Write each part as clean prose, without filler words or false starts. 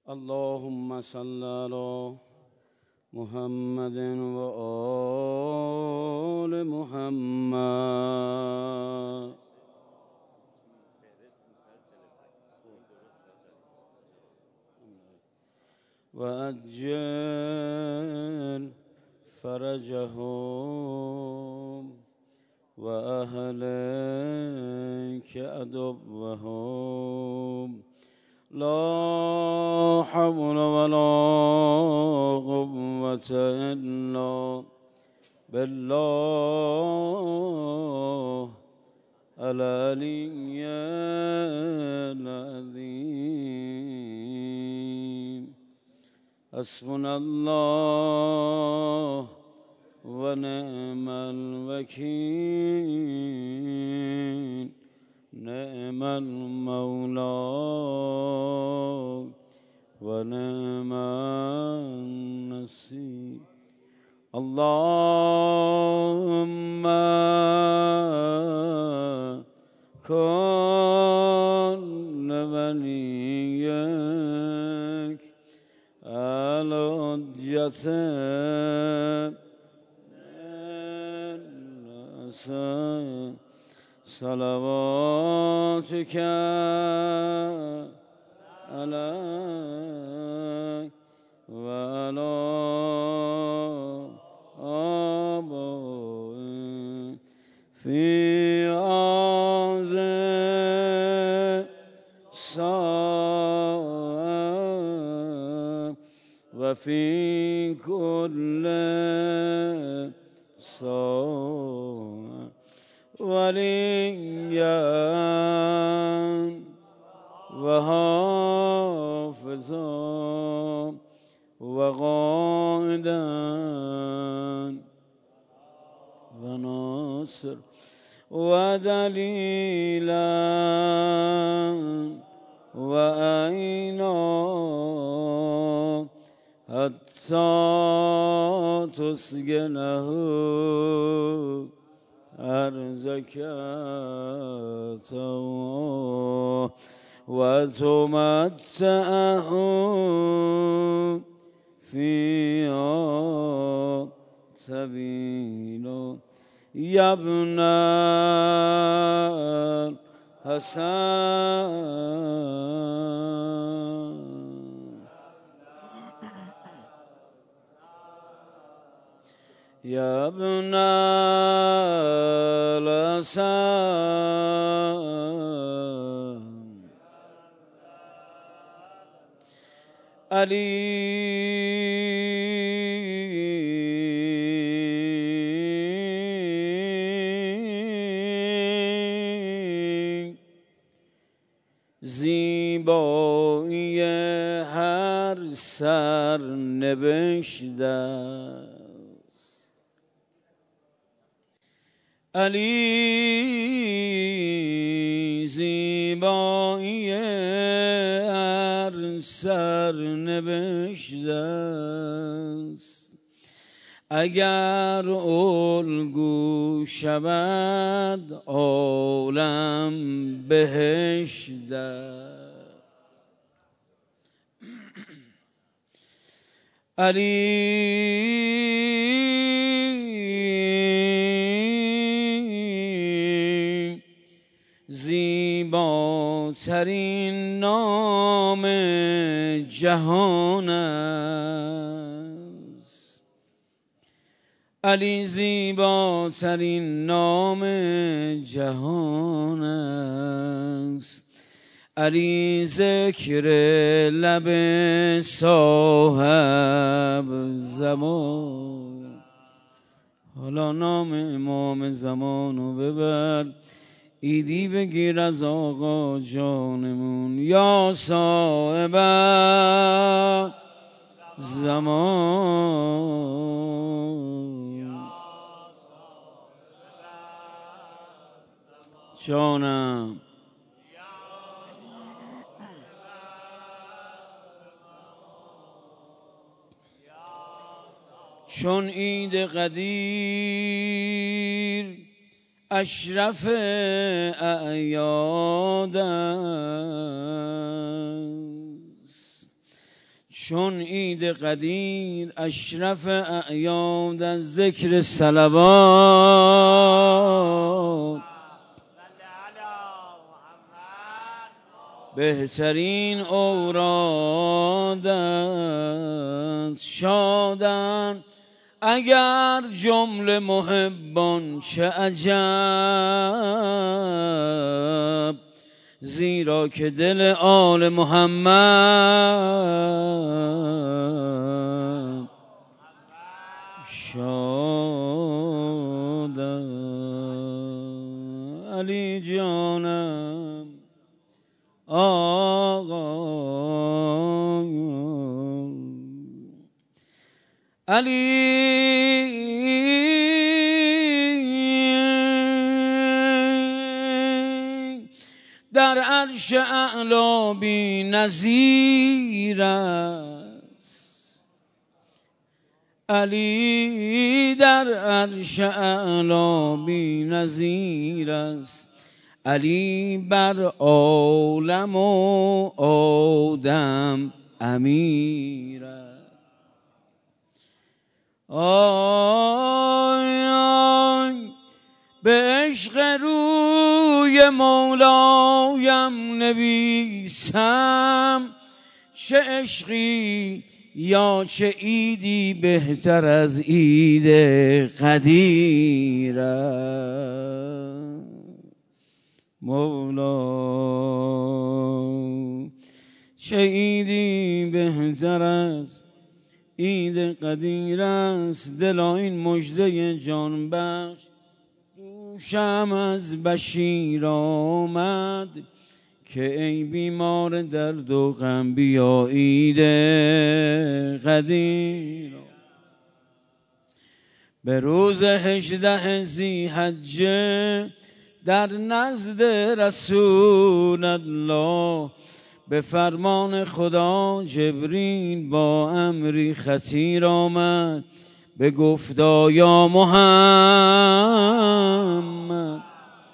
اللهم صل على محمد و آل محمد و عجل فرجهم و اهلک عدوهم لا حول ولا قوة إلا بالله العلي العظيم حسبنا الله ونعم الوكيل نعم المولى ونعم النصير اللهم كن وليك الحجة صلواتك عليك وعلى آبائك في هذه الساعة وفي كل ساعة وليا وحافظا وقائدا وناصر ودليلا وعينا حتى تسكنه أرزك وتمتعه فيها سبيلا يا ابن الحسن يا ابن الحسن علی زیبایی هر سر نوشته علی زیبایی هر سر نوشته است اگر الگو شود عالم بهشت علی زیباترین نام جهان است علی زیباترین نام جهان است علی ذکر لب صاحب زمان حالا نام امام زمانو ببر ایدی بگیر از آقا جانمون یا صاحب زمان جانم چون عید قدیر اشرف اعیاد است چون عید قدیر اشرف اعیاد از ذکر صلوات، بهترین اوراد است شادن اگر جمله محبان چه عجب، زیرا که دل آل محمد شاد است. علی جانم آقا علی در عرش اعلی بی نظیر است، علی در عرش اعلی بی نظیر است، علی بر عالم و آدم امیر است. آی آی به عشق روی مولایم نویسم، چه عشقی یا چه عیدی بهتر از عید قدیر است. مولا چه عیدی بهتر از عید قدیر است. دلا این مژده جان بخش دوشم از بشیر آمد، که ای بیمار درد و غم بیا عید قدیر. به روز 18 ذی‌حجه در نزد رسول الله، به فرمان خدا جبریل با امری خطیر آمد، به گفتا یا محمد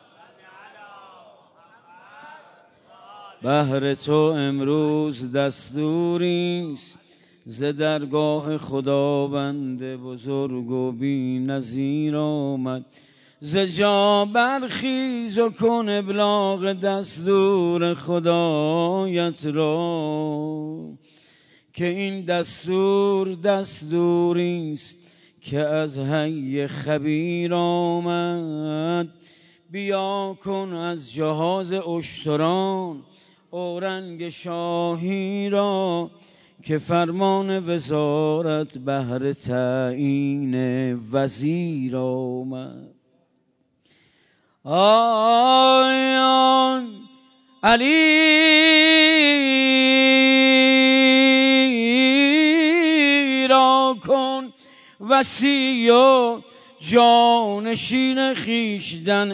بهر تو امروز دستوریست ز درگاه خداوند بزرگ و بی نظیر آمد. ز جا برخیز و کن ابلاغ دستور خدایت را، که این دستور دستوریست که از حی خبیر آمد. بیا کن از جهاز اشتران اورنگ شاهی را، که فرمان وزارت بهر تعیین وزیر آمد. آیان علی را کن وصی و جانشین خویشتن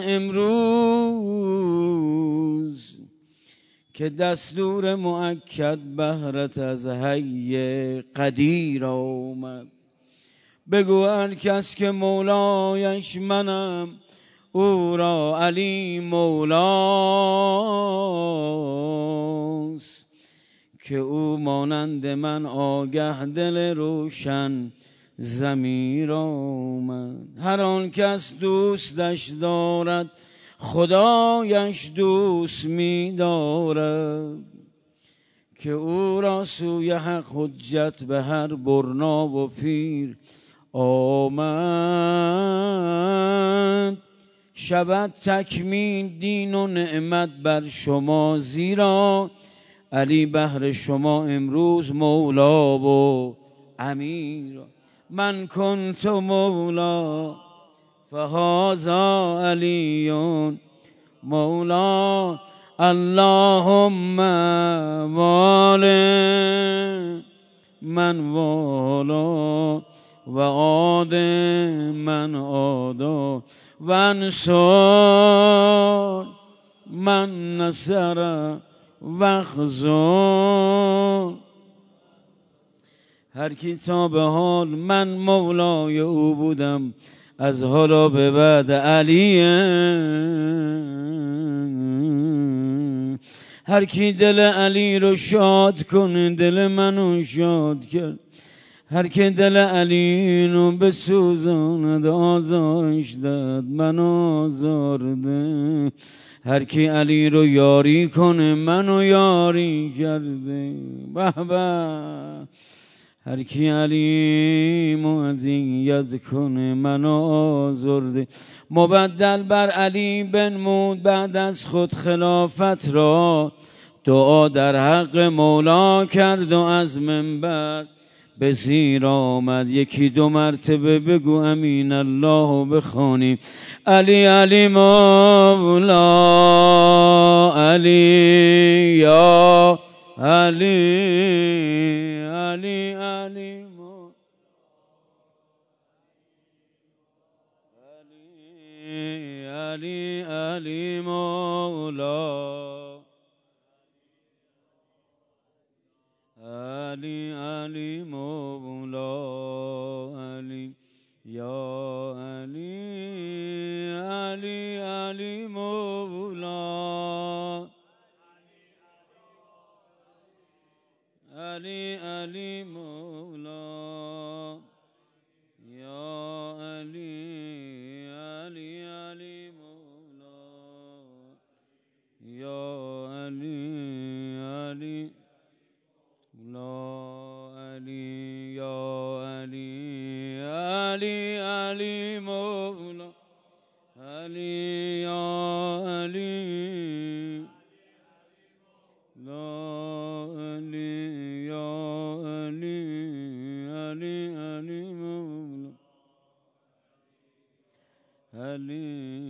امروز، که دستور مؤکد بهرت از حی قدیر آمد. بگو هر کس که مولایش منم، او را علی مولاست، که او مانند من آگه دل روشن ضمیر آمد. هر آن کس دوستش دارد خدایش دوست می دارد، که او را سوی حق حجت به هر برنا و پیر آمد. شود تکمیل دین و نعمت بر شما، زیرا علی بهر شما امروز مولا و امیر. من کنت مولا فهذا علی مولا، اللهم والی من والا و عاد من عادا و انصار من نصر و خذل. هر کی تا به حال من مولای او بودم، از حالا به بعد علیه. هر کی دل علی رو شاد کنه دل منو شاد کرد. هر کی دل علی رو بسوزاند آزارش داد من آزارده. هر کی علی رو یاری کنه منو یاری کرده. به به. هر کی علی اذیت کنه منو آزرده. مبدل بر علی بنمود بعد از خود خلافت را، دعا در حق مولا کرد و از منبر به زیر آمد. یکی دو مرتبه بگو امین الله بخوانیم. علی علی مولا علی یا علی علی علی مولا علی علی مولا علی علی مولا علی یا علی علی علی مولا علی علی مولا یا علی علی علی مولا یا علی علی لا علی یا علی علی علی مولا علی یا علی لا علی یا علی علی علی مولا علی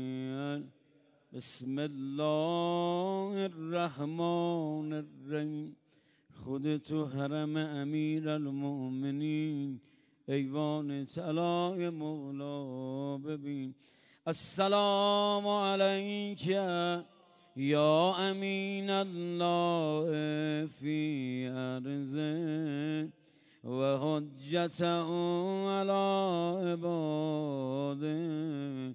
بسم الله الرحمن الرحیم. خود تو حرم امیر المؤمنین ایوان طلای مولا ببین. السلام علیک یا امین الله فی ارضه و حجته علی عباده.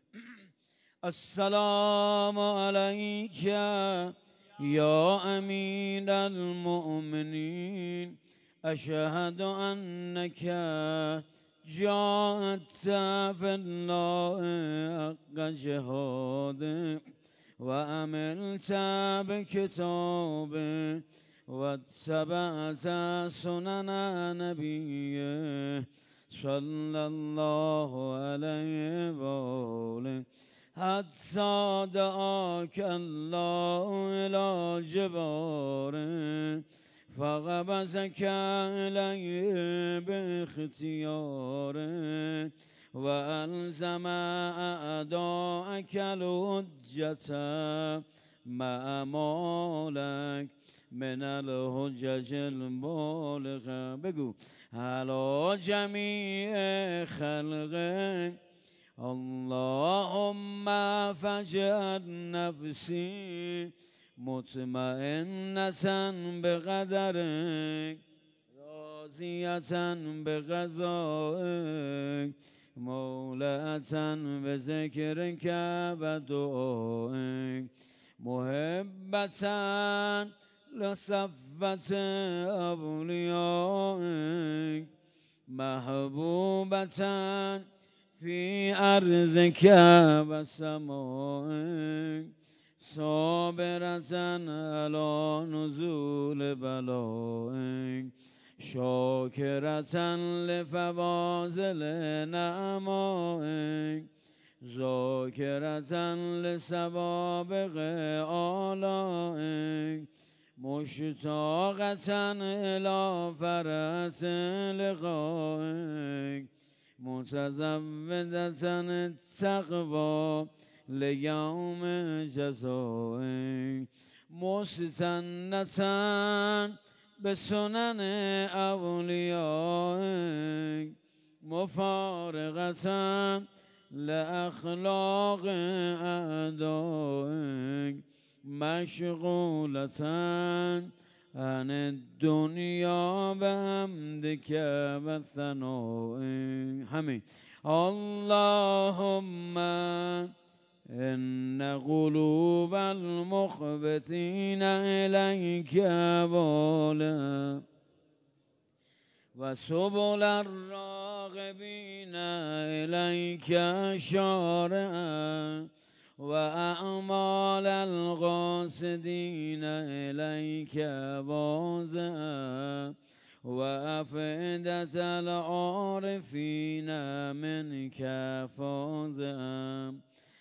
السلام علیک یا امیر المؤمنین اشهد انک جاهدت فی الله حق جهاده و عملت بکتابه و اتبعت سنن نبیه صلی الله علیه و آله حتی دعاک الله الی جباره فقبضک الیه باختیاره و الزم اعداءک الحجة مع مالک من الحجج البالغه. بگو علی جمیع خلقه اللهم فاجعل نفسی مطمئنة بقدرك راضية بقضائك مولعة بذكرك ودعائك محبة لصفة أوليائك محبوبة في أرضك وسمائك صابرة على نزول بلائك شاكرة لفواضل نعمائك ذاكرة لسوابق آلائك مشتاقة إلى فرحة لقائك متزودة التقوى لیوم جزائک مستنة به سنن اولیائک مفارقة لاخلاق اعدائک مشغولة عن الدنیا بحمدک و ثنائک. همین اللهم إن قلوب المخبتين إليك بولا وسبل الراغبين إليك شارعا وأعمال القاصدين إليك بازعا وأفئدة العارفين منك فازعا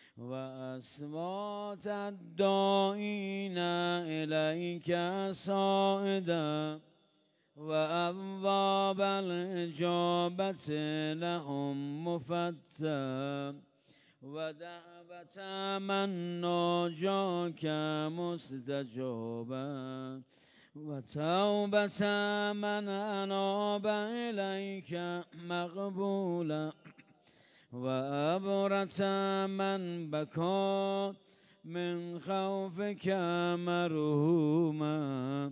وأصوات الداعين إليك صائدا وأبواب الإجابة لهم مفتحا ودعوة من ناجاك مستجابا وتوبة من أناب إليك مقبولا وأبرة من بكى من خوفك مرهوما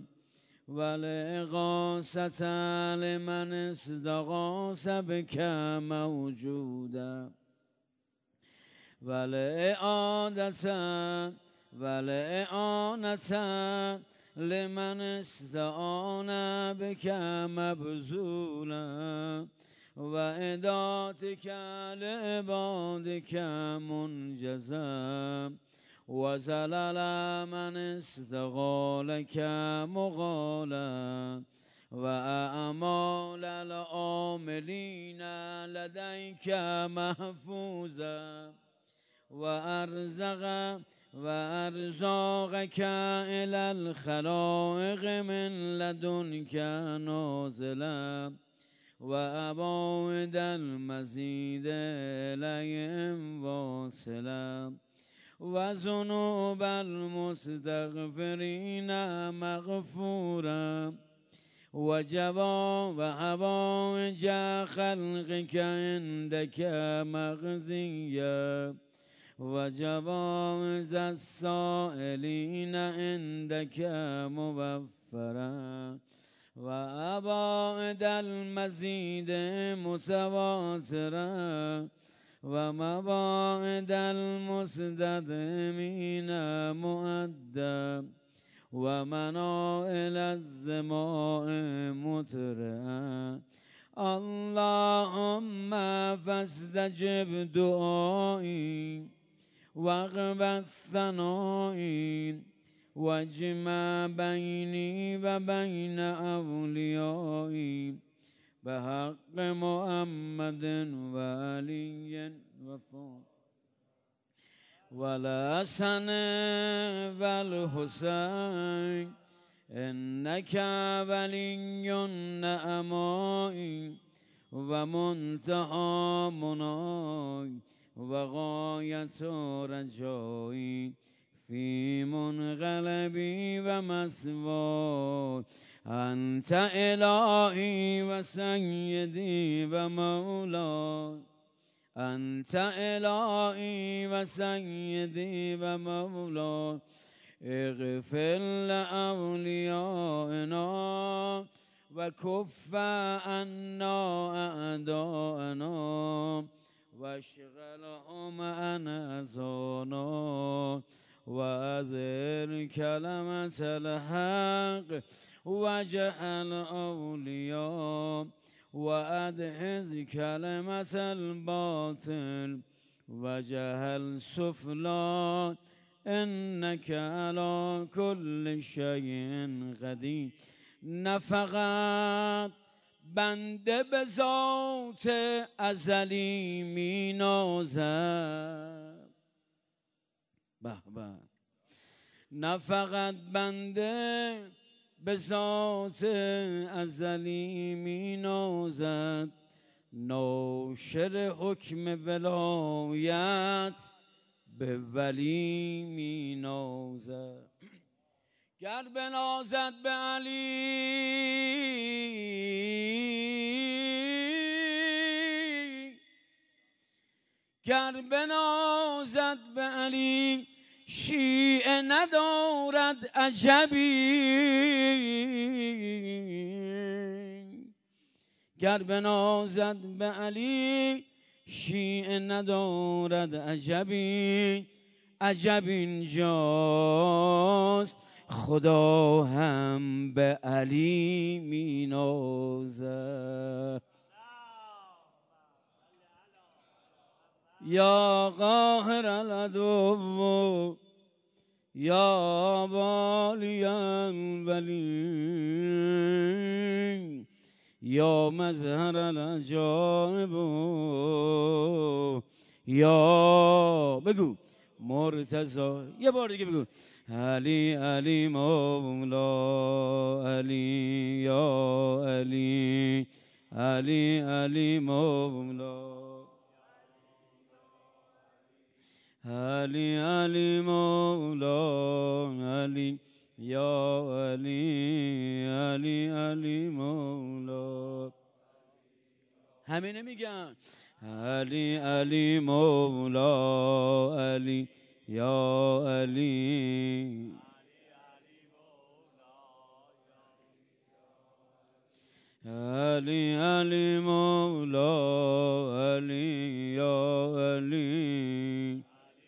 والإغاثة لمن استغاث بك موجودا والإعانة لمن استعان بك مبذولا وإداتك لعبادك منجزا وزلل من استغالك مغالا وأعمال العاملين لديك محفوظا وأرزاقك إلى الخلائق من لدنك نازلا وأبعد المزيد إليهم واصلا وذنوب المستغفرين مغفورا وحوائج خلقك عندك مخزيا وجوائز السائلين عندك موفرا وأبعد المزيد متواترا ومواعد المستديمين مؤدى ومنائل الزماء مترعا اللهم فاستجب دعائي واقبل ثنائي واجمع بيني وبين أوليائي بحق محمد وعلي وفاطمة والحسن والحسين إنك ولي النعماء ومنتهى مناي وغاية رجائي في منقلبي ومثواي أنت إلهي وسيدي ومولاي أنت إلهي وسيدي ومولاي اغفر لأوليائنا وكف عنا أعداءنا واشغلهم عن أذانا وأظهر كلمة الحق وجعل أولياء وأدحز كلمة الباطل وجهل سفلا إنك على كل شيء قدير. نه فقط بنده به ذات ازلی می نازد، نه فقط بنده به ذات ازلی می نازد، ناشر حکم ولایت به ولی می نازد. گر بنازد به علی گر بنازد به علی شیعه ندارد عجبی، گر بنازد به علی شیعه ندارد عجبی، عجب اینجاست خدا هم به علی می نازد. یا قاهر العدو یا والی الولی یا مظهر العجائب یا بگو مرتضی. یه بار دیگه بگو علی علی مولا علی یا علی علی علی مولا علی علی مولا علی یا علی علی علی مولا. همینه میگن علی علی مولا علی یا علی علی علی مولا علی یا علی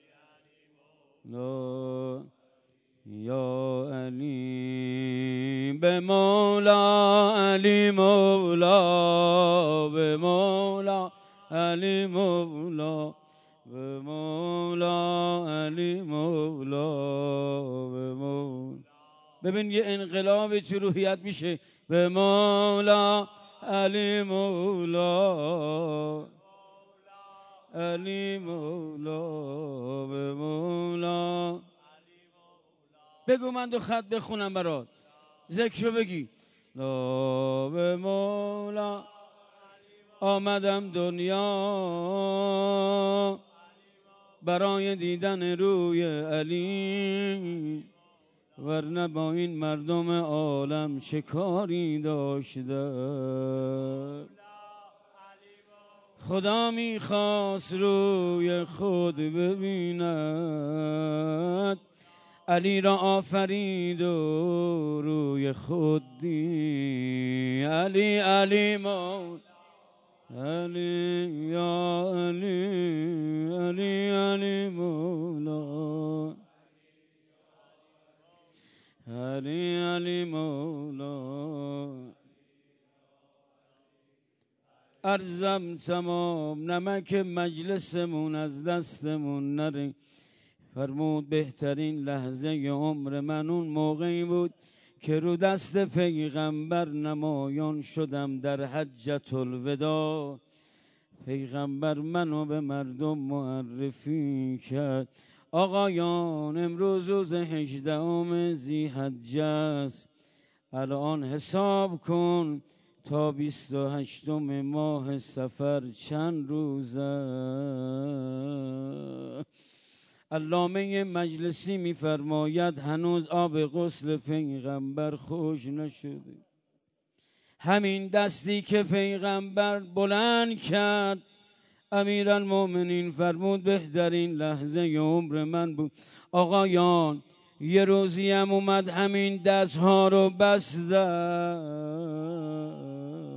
یا علی به مولا علی مولا به مولا علی مولا به مولا علی مولا به مولا. ببین یه انقلابی تو روحیت میشه. به مولا علی مولا علی مولا به مولا. بگو من دو خط بخونم برات ذکر رو بگی. لا به مولا آمدم دنیا برای دیدن روی علی ورنه با این مردم عالم چه کاری داشته. خدا میخواست روی خود ببیند علی را آفرید و روی خود دید. علی علی مولا علی یا علی علی علی مولا علی علی مولا. عرضم تمام نمک مجلسمون از دستمون نره. فرمود بهترین لحظه عمر من اون موقعی بود که رو دست پیغمبر نمایان شدم در حجة الوداع. پیغمبر منو به مردم معرفی کرد. آقایان امروز روز 18 ذی‌حجه است. الان حساب کن تا 28 ماه صفر چند روزه. علامه مجلسی میفرماید هنوز آب غسل پیغمبر خوش نشده. همین دستی که پیغمبر بلند کرد امیرالمومنین فرمود بهترین لحظه عمر من بود. آقایان یه روزی هم اومد همین دست ها رو بستن.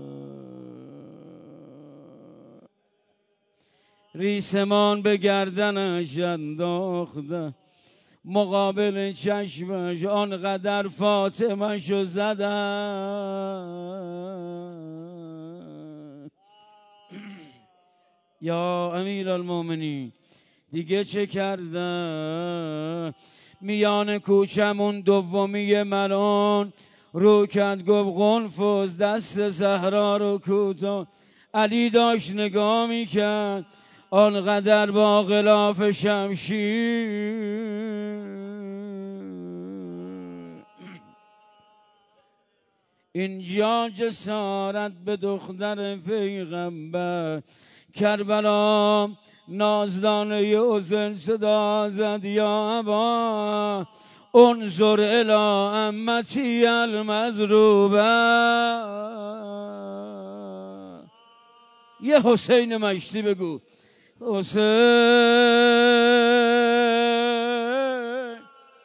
ریسمان به گردنش انداخته مقابل چشمش آنقدر فاطمه‌شو زدن. یا امیرالمومنین دیگه چه کرده؟ میان کوچمون دومی ملون رو کرد گفت قنفذ دست زهرا رو کوتاه. علی داشت نگاه میکرد آنقدر با غلاف شمشیر. اینجا جسارت به دختر پیغمبر. کربلا نازدانه حسین صدا زد یا ابا انظر الی امتی المضروبه. یه حسین مشتی بگو حسین.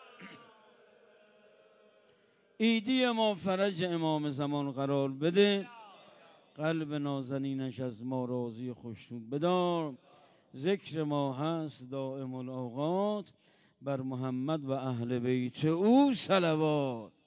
عیدی ما فرج امام زمان قرار بده. قلب نازنینش از ما راضی خوشنود بدار. ذکر ما هست دائم الاوقات. بر محمد و اهل بیت او صلوات.